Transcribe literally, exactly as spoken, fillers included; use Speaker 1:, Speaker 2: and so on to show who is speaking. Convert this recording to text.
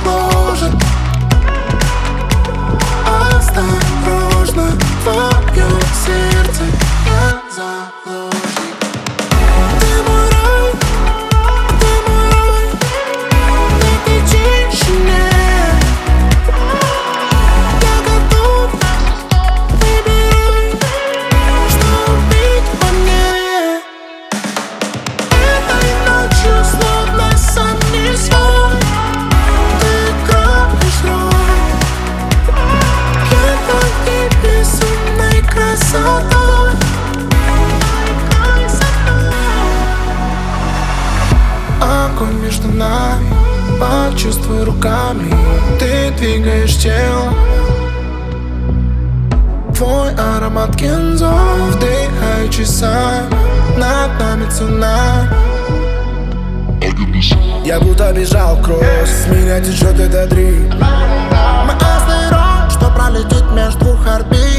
Speaker 1: заложит. Осторожно, твое сердце я заложник. Ты мой рай, ты мой рай, в этой тишине. Я готов, выбирай, что убить во мне. Этой ночью словно сам не свой, ты играешь роль. Я твоей безумной красотой. Огонь между нами, почувствуй руками, ты двигаешь тело. Твой аромат кензо вдыхаю часами, над нами цунами. Я будто бежал кросс, с меня течет эта дрим. Мы аsteroid, что пролетит между двух орбит.